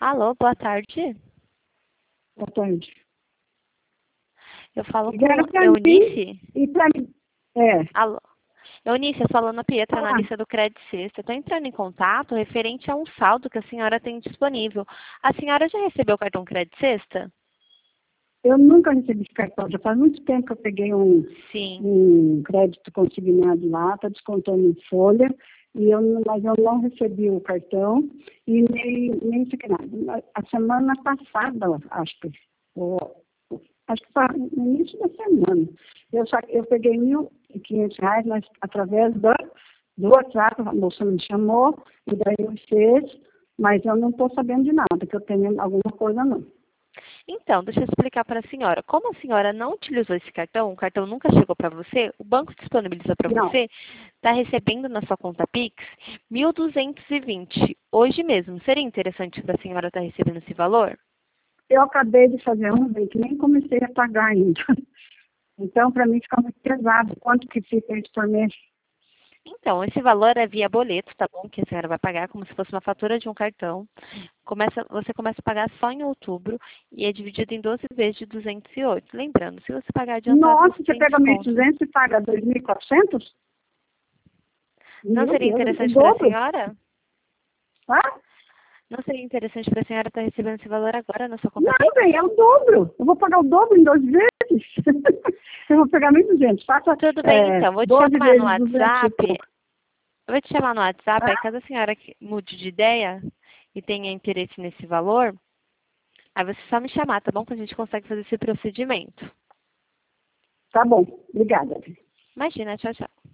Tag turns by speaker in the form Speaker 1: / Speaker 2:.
Speaker 1: Alô, boa tarde.
Speaker 2: Boa tarde.
Speaker 1: Eu falo
Speaker 2: Ligaram
Speaker 1: com
Speaker 2: pra
Speaker 1: Eunice.
Speaker 2: E para mim. É.
Speaker 1: Alô. Eunice, eu falando a Pietra,
Speaker 2: Ah,
Speaker 1: analista do Credit Sexta. Estou entrando em contato referente a um saldo que a senhora tem disponível. A senhora já recebeu o cartão Credit Sexta?
Speaker 2: eu nunca recebi esse cartão. Já faz muito tempo que eu peguei
Speaker 1: Sim.
Speaker 2: um crédito consignado lá, está descontando em folha, mas eu não recebi o cartão e nem sei que nada. A semana passada, ou, acho que foi no início da semana, eu peguei R$ 1.500, mas através do WhatsApp, a moça me chamou, e daí eu fiz, mas eu não estou sabendo de nada, que eu tenho alguma coisa não.
Speaker 1: Então, deixa eu explicar para a senhora. Como a senhora não utilizou esse cartão, o cartão nunca chegou para você, o banco disponibiliza para
Speaker 2: Não,
Speaker 1: você, está recebendo na sua conta Pix 1.220 hoje mesmo. Seria interessante para a senhora estar recebendo esse valor?
Speaker 2: eu acabei de fazer que nem comecei a pagar ainda. Então, para mim fica muito pesado. Quanto que fica isso por mês?
Speaker 1: Então, esse valor é via boleto, tá bom? Que a senhora vai pagar como se fosse uma fatura de um cartão. Você começa a pagar só em outubro e é dividido em 12 vezes de 208. Lembrando, se você pagar adiantado,
Speaker 2: Nossa,
Speaker 1: você
Speaker 2: você
Speaker 1: tem
Speaker 2: pega
Speaker 1: desconto.
Speaker 2: 1.200 e paga 2.400?
Speaker 1: Não
Speaker 2: Meu
Speaker 1: seria
Speaker 2: Deus, o
Speaker 1: interessante para a
Speaker 2: dobro,
Speaker 1: senhora?
Speaker 2: tá?
Speaker 1: Não seria interessante para a senhora estar recebendo esse valor agora na sua conta
Speaker 2: Não,
Speaker 1: Pix?
Speaker 2: bem, é o dobro. Eu vou pagar o dobro em 12 vezes. Eu vou pegar 1.200. Faça
Speaker 1: Tudo bem, então. Vou te
Speaker 2: 12
Speaker 1: chamar no
Speaker 2: vezes 200 e
Speaker 1: WhatsApp.
Speaker 2: pouco.
Speaker 1: Eu vou te chamar no WhatsApp, aí
Speaker 2: Tá?
Speaker 1: caso a senhora mude de ideia e tenha interesse nesse valor, aí você só me chamar, tá bom? Que a gente consegue fazer esse procedimento.
Speaker 2: Tá bom. Obrigada.
Speaker 1: Imagina, tchau, tchau.